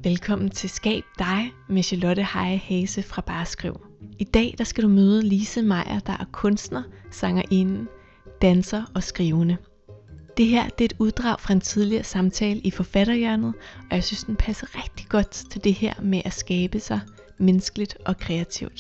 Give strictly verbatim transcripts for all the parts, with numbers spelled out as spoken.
Velkommen til Skab dig med Charlotte Heje Hase fra Barskriv. I dag der skal du møde Lise Meyer, der er kunstner, sangerinde, danser og skrivende. Det her det er et uddrag fra en tidligere samtale i Forfatterhjørnet, og jeg synes den passer rigtig godt til det her med at skabe sig menneskeligt og kreativt.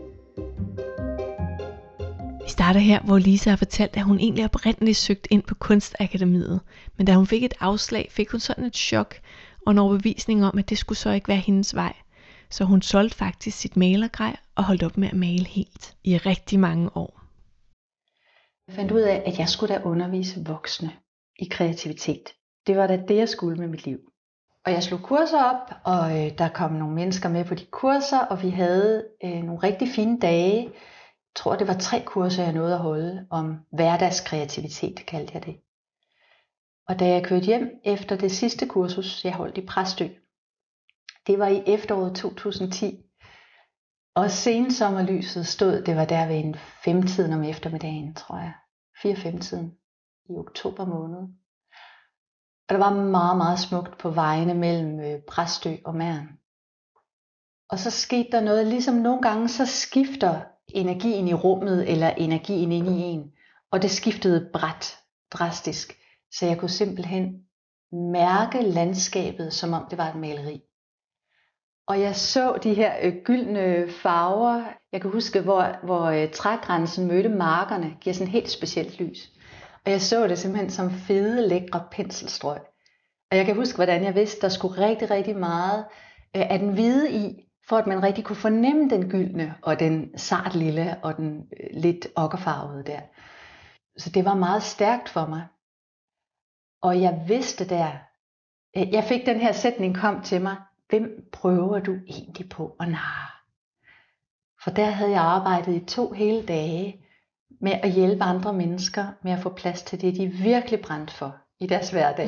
Vi starter her, hvor Lise har fortalt, at hun egentlig oprindeligt søgte ind på Kunstakademiet, men da hun fik et afslag, fik hun sådan et chok og en overbevisning om, at det skulle så ikke være hendes vej. Så hun solgte faktisk sit malergrej og holdt op med at male helt i rigtig mange år. Jeg fandt ud af, at jeg skulle da undervise voksne i kreativitet. Det var da det, jeg skulle med mit liv. Og jeg slog kurser op, og øh, der kom nogle mennesker med på de kurser, og vi havde øh, nogle rigtig fine dage. Jeg tror, det var tre kurser, jeg nåede at holde om hverdagskreativitet, kaldte jeg det. Og da jeg kørte hjem efter det sidste kursus, jeg holdt i Præstø, det var i efteråret to tusind og ti, og sensommerlyset stod, det var der ved en femtiden om eftermiddagen, tror jeg, fire-femtiden i oktober måned. Og der var meget, meget smukt på vejene mellem Præstø og Mern. Og så skete der noget, ligesom nogle gange, så skifter energien i rummet, eller energien inde i en, og det skiftede brat, drastisk. Så jeg kunne simpelthen mærke landskabet, som om det var et maleri. Og jeg så de her øh, gyldne farver. Jeg kan huske, hvor, hvor øh, trægrænsen mødte markerne, giver sådan helt specielt lys. Og jeg så det simpelthen som fede, lækre penselstrøg. Og jeg kan huske, hvordan jeg vidste, der skulle rigtig, rigtig meget øh, af den hvide i, for at man rigtig kunne fornemme den gyldne, og den sart lille, og den øh, lidt okkerfarvede der. Så det var meget stærkt for mig. Og jeg vidste der, jeg fik den her sætning kom til mig, hvem prøver du egentlig på at narre? For der havde jeg arbejdet i to hele dage med at hjælpe andre mennesker med at få plads til det, de virkelig brændte for i deres hverdag.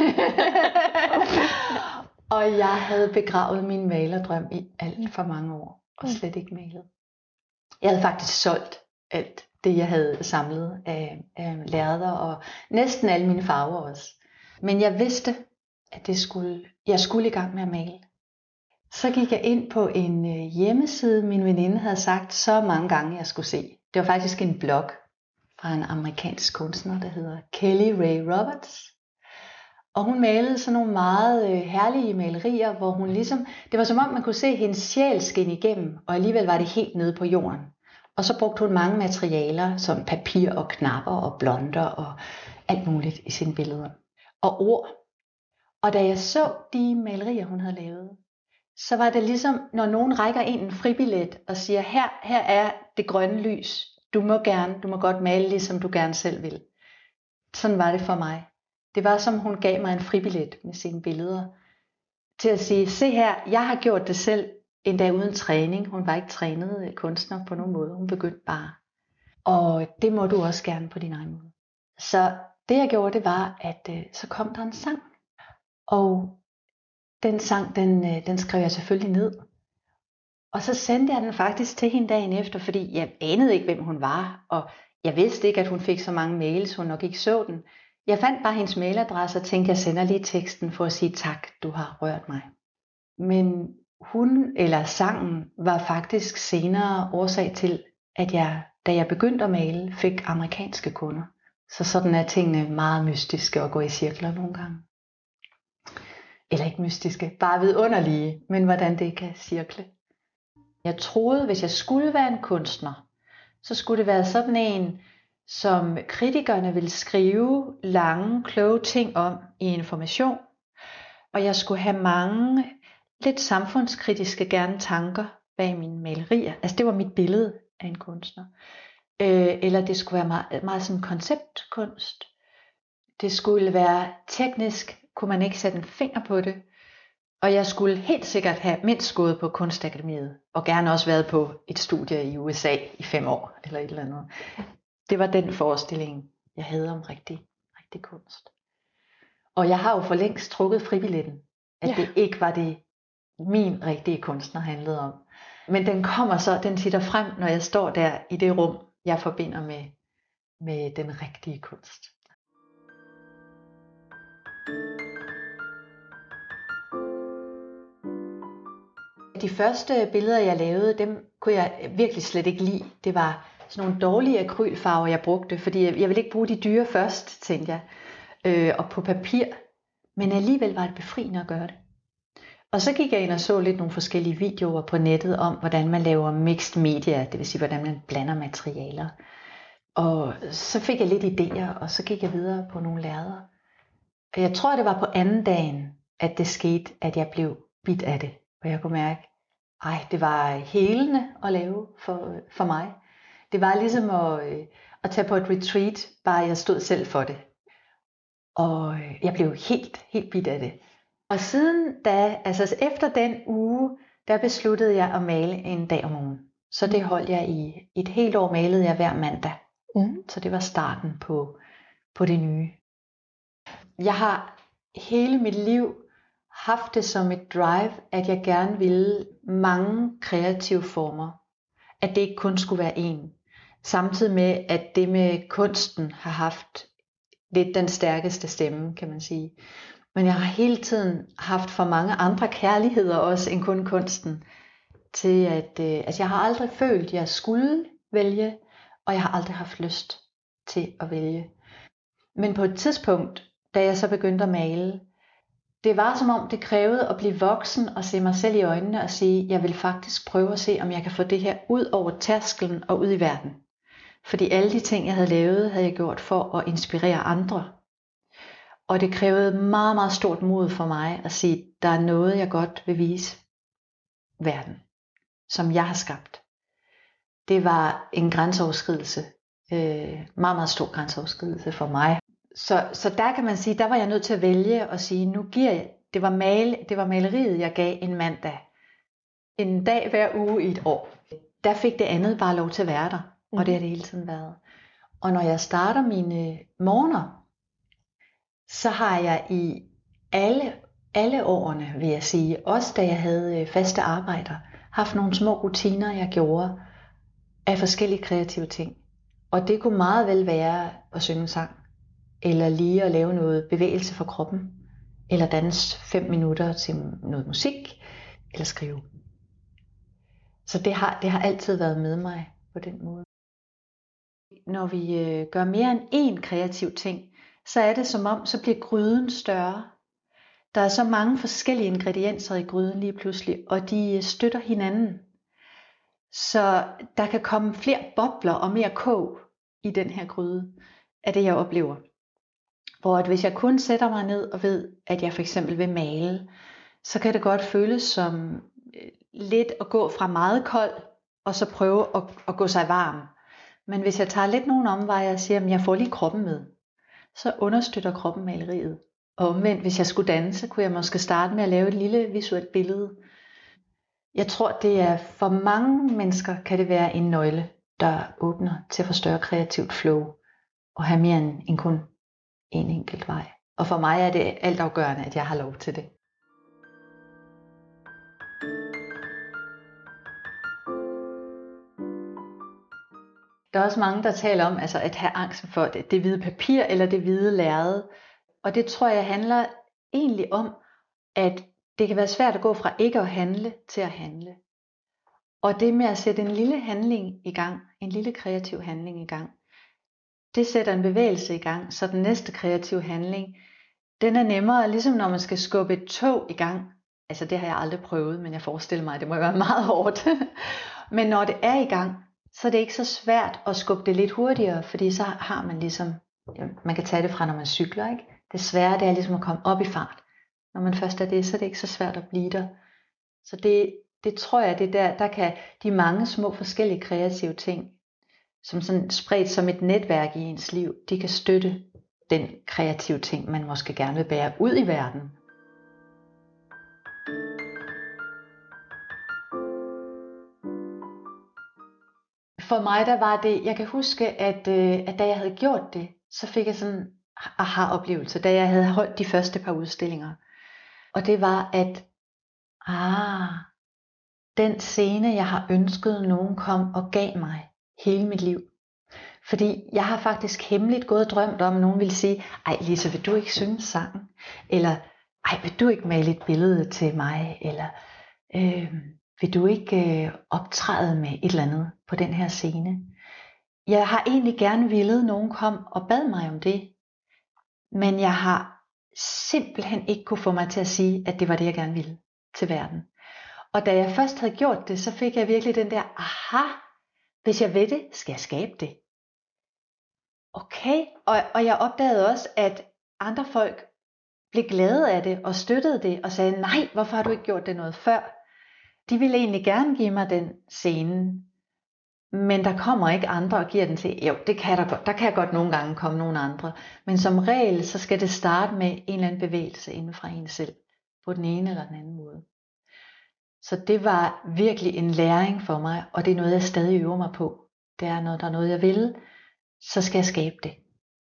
Og jeg havde begravet min malerdrøm i alt for mange år, og slet ikke malet. Jeg havde faktisk solgt alt det, jeg havde samlet af, af lærreder, og næsten alle mine farver også. Men jeg vidste, at det skulle, jeg skulle i gang med at male. Så gik jeg ind på en hjemmeside, min veninde havde sagt så mange gange, jeg skulle se. Det var faktisk en blog fra en amerikansk kunstner, der hedder Kelly Ray Roberts. Og hun malede sådan nogle meget herlige malerier, hvor hun ligesom, det var som om man kunne se hendes sjæl skinne igennem, og alligevel var det helt nede på jorden. Og så brugte hun mange materialer, som papir og knapper og blonder og alt muligt i sine billeder. Og ord. Og da jeg så de malerier, hun havde lavet, så var det ligesom, når nogen rækker ind en fribillet og siger, her, her er det grønne lys. Du må gerne, du må godt male, ligesom du gerne selv vil. Sådan var det for mig. Det var som, hun gav mig en fribillet med sine billeder. Til at sige, se her, jeg har gjort det selv, endda uden træning. Hun var ikke trænet kunstner på nogen måde. Hun begyndte bare. Og det må du også gerne på din egen måde. Så det jeg gjorde, det var, at øh, så kom der en sang. Og den sang, den, øh, den skrev jeg selvfølgelig ned. Og så sendte jeg den faktisk til hende dagen efter, fordi jeg anede ikke, hvem hun var. Og jeg vidste ikke, at hun fik så mange mails, hun nok ikke så den. Jeg fandt bare hendes mailadresse og tænkte, jeg sender lige teksten for at sige tak, du har rørt mig. Men hun, eller sangen, var faktisk senere årsag til, at jeg, da jeg begyndte at male, fik amerikanske kunder. Så sådan er tingene meget mystiske og går i cirkler nogle gange. Eller ikke mystiske, bare vidunderlige, men hvordan det kan cirkle. Jeg troede, hvis jeg skulle være en kunstner, så skulle det være sådan en, som kritikerne ville skrive lange, kloge ting om i Information. Og jeg skulle have mange lidt samfundskritiske gerne tanker bag mine malerier. Altså det var mit billede af en kunstner. Øh, eller det skulle være meget, meget sådan konceptkunst. Det skulle være teknisk, kunne man ikke sætte en finger på det. Og jeg skulle helt sikkert have mindst gået på Kunstakademiet, og gerne også været på et studie i U S A i fem år, eller et eller andet. Det var den forestilling, jeg havde om rigtig, rigtig kunst. Og jeg har jo for længst trukket fribilletten, at ja. Det ikke var det, min rigtige kunstner handlede om. Men den kommer så, den titter frem, når jeg står der i det rum, jeg forbinder med, med den rigtige kunst. De første billeder, jeg lavede, dem kunne jeg virkelig slet ikke lide. Det var sådan nogle dårlige akrylfarver, jeg brugte, fordi jeg, jeg ville ikke bruge de dyre først, tænkte jeg, øh, og på papir. Men alligevel var det befriende at gøre det. Og så gik jeg ind og så lidt nogle forskellige videoer på nettet om, hvordan man laver mixed media, det vil sige, hvordan man blander materialer. Og så fik jeg lidt idéer, og så gik jeg videre på nogle lærreder. Og jeg tror, det var på anden dagen, at det skete, at jeg blev bidt af det. Og jeg kunne mærke, ej, det var helende at lave for, for mig. Det var ligesom at, at tage på et retreat, bare jeg stod selv for det. Og jeg blev helt, helt bidt af det. Og siden da, altså efter den uge, der besluttede jeg at male en dag om ugen. Så det holdt jeg i et helt år, malede jeg hver mandag. Mm. Så det var starten på, på det nye. Jeg har hele mit liv haft det som et drive, at jeg gerne ville mange kreative former. At det ikke kun skulle være én. Samtidig med, at det med kunsten har haft lidt den stærkeste stemme, kan man sige. Men jeg har hele tiden haft for mange andre kærligheder også end kun kunsten. Til at, øh, at jeg har aldrig følt, at jeg skulle vælge, og jeg har aldrig haft lyst til at vælge. Men på et tidspunkt, da jeg så begyndte at male, det var som om det krævede at blive voksen og se mig selv i øjnene og sige, jeg vil faktisk prøve at se, om jeg kan få det her ud over tærsklen og ud i verden. Fordi alle de ting, jeg havde lavet, havde jeg gjort for at inspirere andre. Og det krævede meget, meget stort mod for mig at sige, der er noget, jeg godt vil vise verden, som jeg har skabt. Det var en grænseoverskridelse, øh, meget, meget stor grænseoverskridelse for mig. Så, så der kan man sige, der var jeg nødt til at vælge og sige, nu giver jeg, det var, male, det var maleriet, jeg gav en mandag. En dag hver uge i et år. Der fik det andet bare lov til at være der, mm. og det har det hele tiden været. Og når jeg starter mine morgener, så har jeg i alle, alle årene, vil jeg sige, også da jeg havde faste arbejder, haft nogle små rutiner, jeg gjorde af forskellige kreative ting. Og det kunne meget vel være at synge sang, eller lige at lave noget bevægelse for kroppen, eller danse fem minutter til noget musik, eller skrive. Så det har, det har altid været med mig på den måde. Når vi øh, gør mere end én kreativ ting, så er det som om, så bliver gryden større. Der er så mange forskellige ingredienser i gryden lige pludselig, og de støtter hinanden. Så der kan komme flere bobler og mere kog i den her gryde, af det jeg oplever. Hvor at hvis jeg kun sætter mig ned og ved, at jeg for eksempel vil male, så kan det godt føles som lidt at gå fra meget kold, og så prøve at, at gå sig varm. Men hvis jeg tager lidt nogle omveje og siger, at jeg får lige kroppen med, så understøtter kroppen maleriet. Og omvendt, hvis jeg skulle danse, kunne jeg måske starte med at lave et lille visuelt billede. Jeg tror, det er for mange mennesker, kan det være en nøgle, der åbner til at få større kreativt flow, og have mere end, end kun en enkelt vej. Og for mig er det altafgørende, at jeg har lov til det. Der er også mange, der taler om altså at have angst for det, det hvide papir eller det hvide lærred. Og det tror jeg handler egentlig om, at det kan være svært at gå fra ikke at handle til at handle. Og det med at sætte en lille handling i gang, en lille kreativ handling i gang, det sætter en bevægelse i gang, så den næste kreative handling, den er nemmere, ligesom når man skal skubbe et tog i gang. Altså det har jeg aldrig prøvet, men jeg forestiller mig, at det må være meget hårdt. Men når det er i gang, så er det ikke så svært at skubbe det lidt hurtigere, fordi så har man ligesom, man kan tage det fra, når man cykler, ikke? Det svære, det er ligesom at komme op i fart. Når man først er det, så er det ikke så svært at blive der. Så det, det tror jeg, det der, der kan de mange små forskellige kreative ting, som sådan spredt som et netværk i ens liv, de kan støtte den kreative ting, man måske gerne vil bære ud i verden. For mig der var det, jeg kan huske, at, øh, at da jeg havde gjort det, så fik jeg sådan en aha-oplevelse, da jeg havde holdt de første par udstillinger. Og det var, at ah, den scene, jeg har ønsket, nogen kom og gav mig hele mit liv. Fordi jeg har faktisk hemmeligt gået og drømt om, at nogen ville sige, ej Lisa, vil du ikke synge sangen? Eller, ej, vil du ikke male et billede til mig? Eller, øh, vil du ikke øh, optræde med et eller andet på den her scene? Jeg har egentlig gerne ville, nogen kom og bad mig om det, men jeg har simpelthen ikke kunne få mig til at sige, at det var det, jeg gerne ville til verden. Og da jeg først havde gjort det, så fik jeg virkelig den der, aha, hvis jeg ved det, skal jeg skabe det. Okay, og, og jeg opdagede også, at andre folk blev glade af det og støttede det og sagde, nej, hvorfor har du ikke gjort det noget før? De ville egentlig gerne give mig den scene, men der kommer ikke andre og giver den til. Jo, det kan der godt. Der kan godt nogle gange komme nogle andre. Men som regel, så skal det starte med en eller anden bevægelse inden fra en selv. På den ene eller den anden måde. Så det var virkelig en læring for mig. Og det er noget, jeg stadig øver mig på. Det er, når der er noget, jeg vil, så skal jeg skabe det.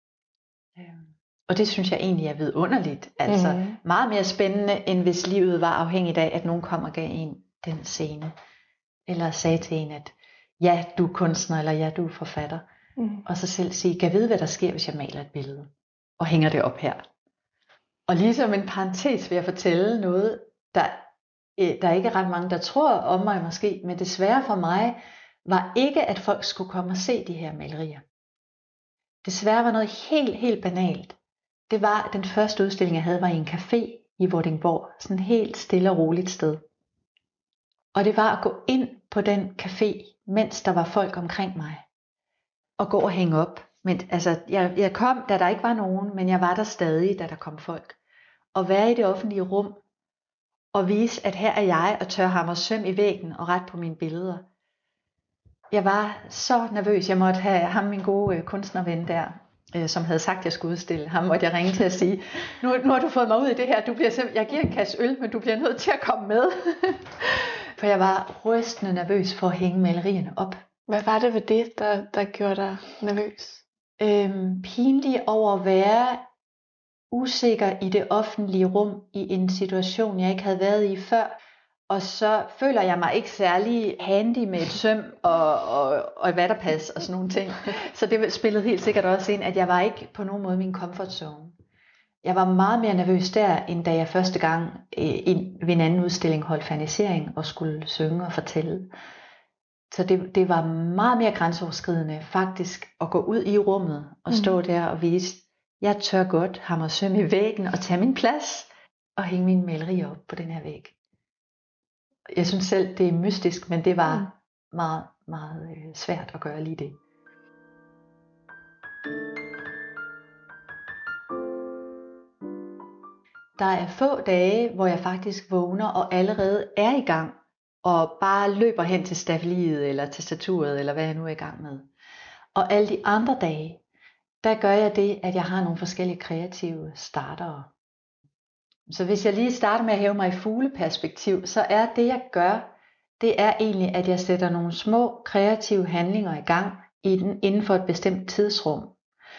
Og det synes jeg egentlig er vidunderligt. Altså mm. meget mere spændende, end hvis livet var afhængigt af, at nogen kom og gav en den scene. Eller sagde til en, at ja, du er kunstner, eller ja, du er forfatter. Mm. Og så selv sige, kan jeg vide, hvad der sker, hvis jeg maler et billede? Og hænger det op her. Og ligesom en parentes vil jeg fortælle noget, der, der er ikke ret mange, der tror om mig måske, men desværre for mig, var ikke, at folk skulle komme og se de her malerier. Desværre var noget helt, helt banalt. Det var, den første udstilling, jeg havde, var i en café i Vordingborg. Sådan et helt stille og roligt sted. Og det var at gå ind på den café, mens der var folk omkring mig. Og gå og hænge op. Men, altså, jeg, jeg kom, da der ikke var nogen, men jeg var der stadig, da der kom folk. Og være i det offentlige rum, og vise, at her er jeg, og tør hamre søm i væggen og ret på mine billeder. Jeg var så nervøs. Jeg måtte have ham, min gode øh, kunstnerven der, øh, som havde sagt, at jeg skulle udstille. Ham måtte jeg ringe til at sige, nu, nu har du fået mig ud i det her. Du bliver simpel- jeg giver en kasse øl, men du bliver nødt til at komme med. For jeg var rystende nervøs for at hænge malerierne op. Hvad var det ved det, der, der gjorde dig nervøs? Øhm, pinlig over at være usikker i det offentlige rum i en situation, jeg ikke havde været i før. Og så føler jeg mig ikke særlig handy med et søm og, og, og et vatterpas og sådan nogle ting. Så det spillede helt sikkert også ind, at jeg var ikke på nogen måde min comfort zone. Jeg var meget mere nervøs der, end da jeg første gang øh, ved en anden udstilling holdt fanisering og skulle synge og fortælle. Så det, det var meget mere grænseoverskridende faktisk at gå ud i rummet og stå mm. der og vise, jeg tør godt hamre søm i væggen og tage min plads og hænge mine malerier op på den her væg. Jeg synes selv, det er mystisk, men det var mm. meget, meget øh, svært at gøre lige det. Der er få dage, hvor jeg faktisk vågner og allerede er i gang, og bare løber hen til stafeliet eller tastaturet, eller hvad jeg nu er i gang med. Og alle de andre dage, der gør jeg det, at jeg har nogle forskellige kreative startere. Så hvis jeg lige starter med at hæve mig i fugleperspektiv, så er det, jeg gør, det er egentlig, at jeg sætter nogle små kreative handlinger i gang i den, inden for et bestemt tidsrum,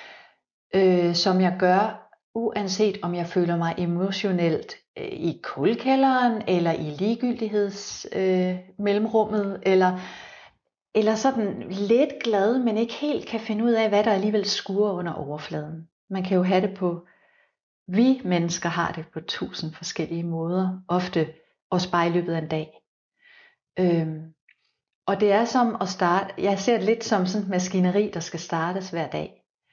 øh, som jeg gør, uanset om jeg føler mig emotionelt øh, i kuldekælderen, eller i ligegyldigheds øh, mellemrummet, eller, eller sådan lidt glad, men ikke helt kan finde ud af, hvad der alligevel skurer under overfladen. Man kan jo have det på, vi mennesker har det på tusind forskellige måder, ofte også bare i løbet af en dag. Øhm, og det er som at starte, jeg ser det lidt som sådan et maskineri, der skal startes hver dag.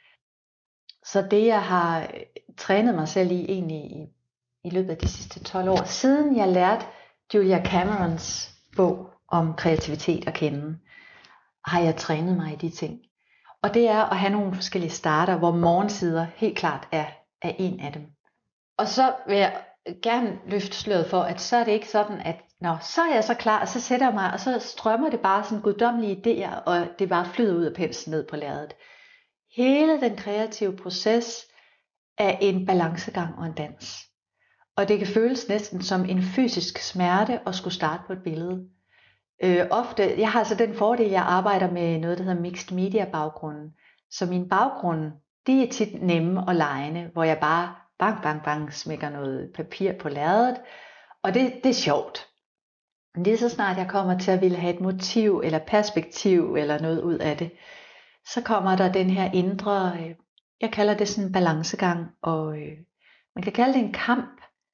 Så det jeg har trænet mig selv i egentlig i, i løbet af de sidste tolv år, siden jeg lærte Julia Camerons bog om kreativitet at kende, har jeg trænet mig i de ting. Og det er at have nogle forskellige starter, hvor morgensider helt klart er, er en af dem. Og så vil jeg gerne løfte sløret for, at så er det ikke sådan, at nå, så er jeg så klar, og så sætter jeg mig, og så strømmer det bare sådan guddommelige idéer, og det bare flyder ud af penslen ned på lærredet. Hele den kreative proces er en balancegang og en dans. Og det kan føles næsten som en fysisk smerte at skulle starte på et billede. Øh, ofte, jeg har altså den fordel, jeg arbejder med noget, der hedder mixed media baggrunden. Så min baggrund, de er tit nemme og legende, hvor jeg bare bang, bang, bang smækker noget papir på lærredet. Og det, det er sjovt. Men lige så snart jeg kommer til at ville have et motiv eller perspektiv eller noget ud af det, så kommer der den her indre, øh, jeg kalder det sådan en balancegang, og øh, man kan kalde det en kamp,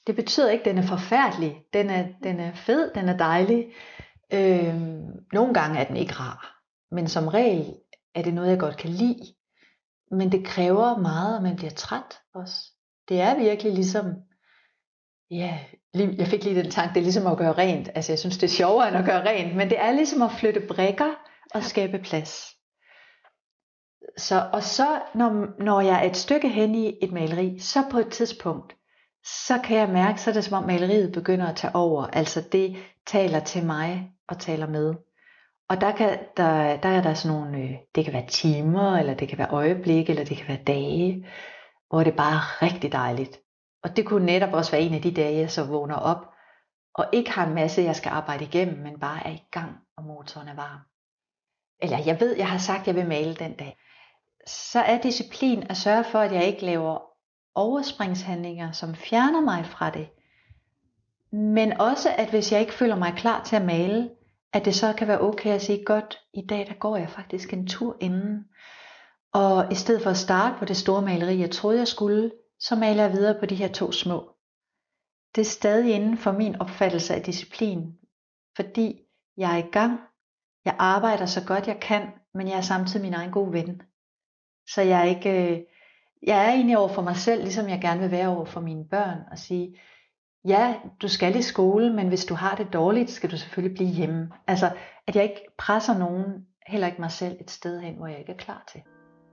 Det betyder ikke, at den er forfærdelig. Den er, den er fed, den er dejlig. Øh, nogle gange er den ikke rar. Men som regel er det noget, jeg godt kan lide. Men det kræver meget, at man bliver træt også. Det er virkelig ligesom, ja, jeg fik lige den tanke, det er ligesom at gøre rent. Altså jeg synes, det er sjovere end at gøre rent. Men det er ligesom at flytte brikker og skabe plads. Så, og så når, når jeg er et stykke hen i et maleri, så på et tidspunkt, så kan jeg mærke, så er det som om maleriet begynder at tage over. Altså det taler til mig og taler med. Og der, kan, der, der er der sådan nogle, øh, det kan være timer, eller det kan være øjeblikke, eller det kan være dage, hvor det bare er rigtig dejligt. Og det kunne netop også være en af de dage, jeg så vågner op, og ikke har en masse, jeg skal arbejde igennem, men bare er i gang, og motoren er varm. Eller jeg ved, jeg har sagt, at jeg vil male den dag. Så er disciplin at sørge for, at jeg ikke laver overspringshandlinger, som fjerner mig fra det. Men også, at hvis jeg ikke føler mig klar til at male, at det så kan være okay at sige, godt, i dag der går jeg faktisk en tur inden. Og i stedet for at starte på det store maleri, jeg troede jeg skulle, så maler jeg videre på de her to små. Det er stadig inden for min opfattelse af disciplin, fordi jeg er i gang. Jeg arbejder så godt jeg kan, men jeg er samtidig min egen gode ven. Så jeg er ikke, jeg er egentlig over for mig selv, ligesom jeg gerne vil være over for mine børn, og sige, ja, du skal i skole, men hvis du har det dårligt, skal du selvfølgelig blive hjemme. Altså, at jeg ikke presser nogen, heller ikke mig selv, et sted hen, hvor jeg ikke er klar til.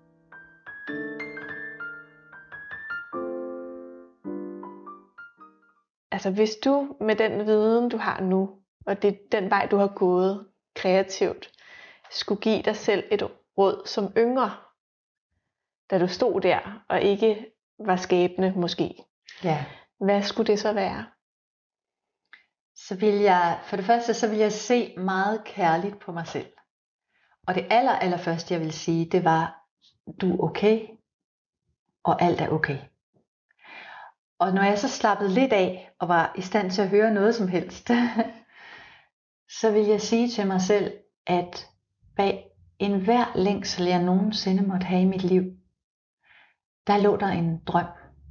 Altså, hvis du med den viden, du har nu, og det er den vej, du har gået kreativt, skulle give dig selv et råd som yngre, da du stod der, og ikke var skabende måske. Ja. Hvad skulle det så være? Så vil jeg, for det første, så vil jeg se meget kærligt på mig selv. Og det aller, aller første, jeg vil sige, det var, du er okay, og alt er okay. Og når jeg så slappede lidt af, og var i stand til at høre noget som helst, så vil jeg sige til mig selv, at bag enhver længsel, jeg nogensinde måtte have i mit liv, der lå der en drøm.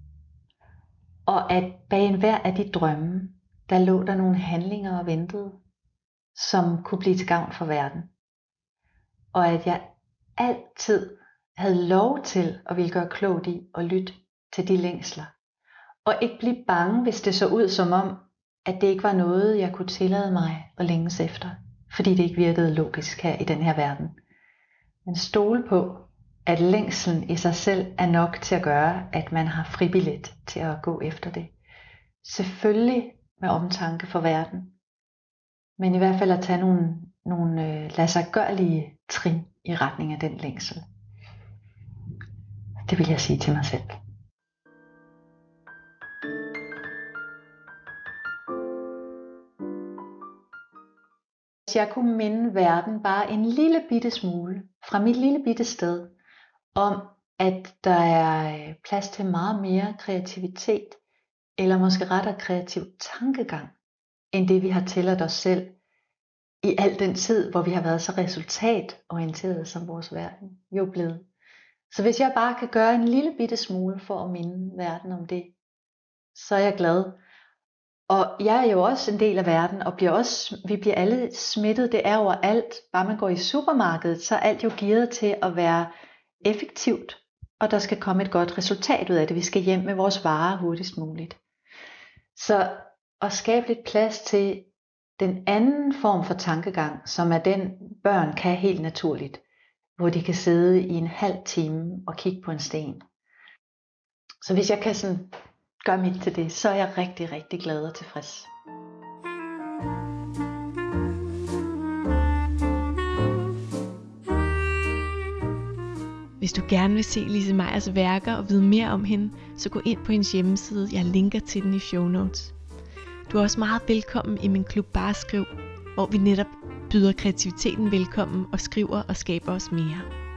Og at bag enhver af de drømme, der lå der nogle handlinger og ventede, som kunne blive til gavn for verden. Og at jeg altid havde lov til at ville gøre klogt i og lytte til de længsler. Og ikke blive bange, hvis det så ud som om, at det ikke var noget, jeg kunne tillade mig at længes efter. Fordi det ikke virkede logisk her i den her verden. Men stole på, at længslen i sig selv er nok til at gøre, at man har fribillet til at gå efter det. Selvfølgelig med omtanke for verden. Men i hvert fald at tage nogle, nogle øh, ladsiggørlige trin i retning af den længsel. Det vil jeg sige til mig selv. Hvis jeg kunne minde verden bare en lille bitte smule fra mit lille bitte sted, om at der er plads til meget mere kreativitet, eller måske rettere kreativ tankegang, end det vi har tilladt os selv i al den tid, hvor vi har været så resultatorienteret som vores verden jo blevet. Så hvis jeg bare kan gøre en lille bitte smule for at minde verden om det, så er jeg glad. Og jeg er jo også en del af verden, og bliver også, vi bliver alle smittet, det er overalt. Bare man går i supermarkedet, så er alt jo gearet til at være effektivt, og der skal komme et godt resultat ud af det. Vi skal hjem med vores varer hurtigst muligt. Så at skabe lidt plads til den anden form for tankegang, som er den børn kan helt naturligt, hvor de kan sidde i en halv time og kigge på en sten. Så hvis jeg kan sådan gøre mit til det, så er jeg rigtig, rigtig glad og tilfreds. Hvis du gerne vil se Lise Meyers værker og vide mere om hende, så gå ind på hendes hjemmeside. Jeg linker til den i show notes. Du er også meget velkommen i min klub Bare Skriv, hvor vi netop byder kreativiteten velkommen og skriver og skaber os mere.